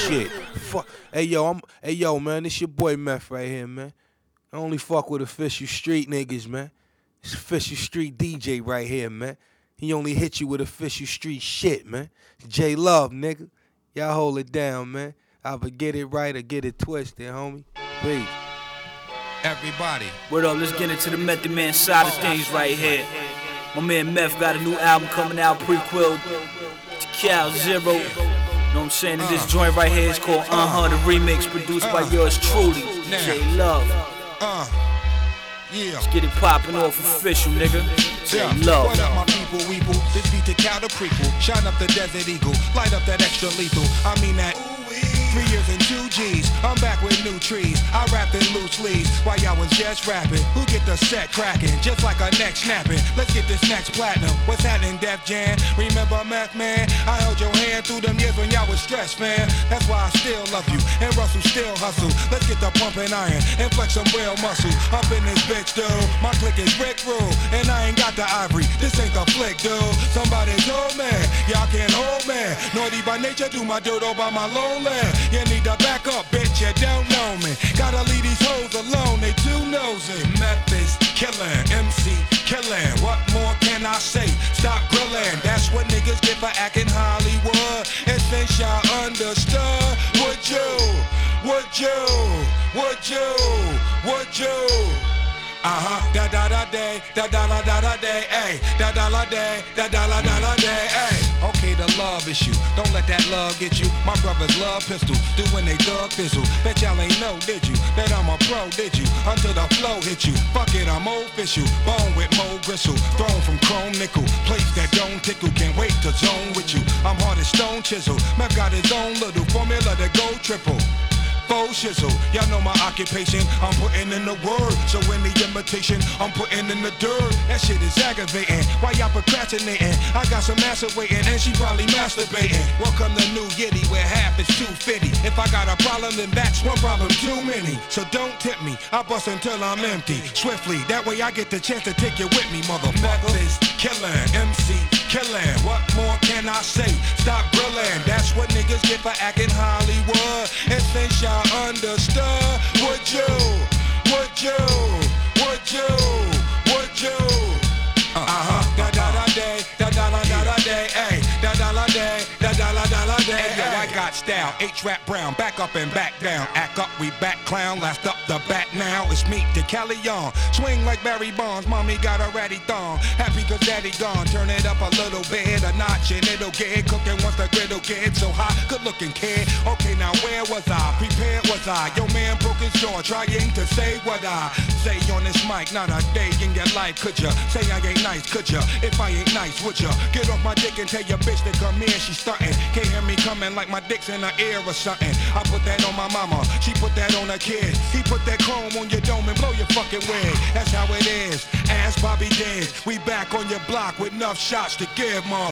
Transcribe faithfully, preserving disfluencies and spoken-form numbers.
shit. Fuck. Hey yo, I'm. Hey yo, man, this your boy Meth right here, man. I only fuck with official street niggas, man. It's official street D J right here, man. He only hit you with official street shit, man. J Love, nigga. Y'all hold it down, man. Either get it right or get it twisted, homie. Peace. Everybody. What up? Let's get into the Method Man side of things right here. My man Meth got a new album coming out, prequel to Cal Zero. You know what I'm saying? And this joint right here is called Uh-Huh, the remix, produced by yours truly, J Love. Uh, yeah. Let's get it popping off official, nigga. J Love. What up, my people, weeple? This beat to Cal the prequel. Shine up the Desert Eagle. Light up that extra lethal. I mean that. Three years and two G's, I'm back with new trees. I rap in loose leaves while y'all was just rapping. Who get the set cracking, just like a neck snapping? Let's get this next platinum. What's happening, Def Jam? Remember Meth Man? I held your hand through them years when y'all was stressed, man. That's why I still love you, and Russell still hustle. Let's get the pumping iron and flex some real muscle. Up in this bitch, dude. My click is Rick Rule, and I ain't got the ivory. This ain't the flick, dude. Somebody's old man, y'all can't hold man. Naughty by nature, do my dirt all by my lonely. You need to back up, bitch, you don't know me. Gotta leave these hoes alone, they too nosy. Meth is killing, M C killing. What more can I say? Stop grilling. That's what niggas get for acting Hollywood. And since y'all understood, would you, would you, would you, would you? Uh-huh, da da da day, da da da da da day, ayy, da da da day, da da da da da day, ayy. Okay, the love issue, don't let that love get you. My brothers love pistols, doing they thug fizzle. Bet y'all ain't know, did you? That I'm a pro, did you? Until the flow hit you. Fuck it, I'm official, bone with mo gristle, thrown from chrome nickel, plates that don't tickle. Can't wait to zone with you. I'm hard as stone chisel. Meth got his own little formula to go triple. Faux shizzle, y'all know my occupation. I'm putting in the word, so in the imitation, I'm putting in the dirt. That shit is aggravating. Why y'all procrastinating? I got some answer waiting, and she probably masturbating. Welcome to New Yiddy, where half is two fifty. If I got a problem, then that's one problem too many. So don't tip me, I bust until I'm empty. Swiftly, that way I get the chance to take you with me, motherfucker. Meth is killing, M C killing. What more can I say? Stop grilling. That's what niggas get for acting Hollywood. And since y'all understood, would you, would you, would you, would you? Uh-huh, da da da day, da da da da da day, ayy, da da da day, da da da da da day. Hey, yo, I got style, H-Rap Brown, back up and back down. Act up, we back clown, last up the bat now. It's me, the Cali on. Swing like Barry Bonds, mommy got a ratty thong. Happy cause daddy gone, turn it up a little bit, a notch and it'll get cooking once the griddle get so hot. Good looking kid, okay now where was I? Prepared was I? Your man broke his jaw, trying to say what I say on this mic. Not a day in your life, could ya? Say I ain't nice, could ya? If I ain't nice, would ya? Get off my dick and tell your bitch to come here, she stuntin'. Can't hear me coming like my dick's in her ear or something. I put that on my mama, she put that on her kid. He put that chrome on your dome and blow your fucking wig. That's how it is, ask Bobby Diz. We back on your block with enough shots to give, mom.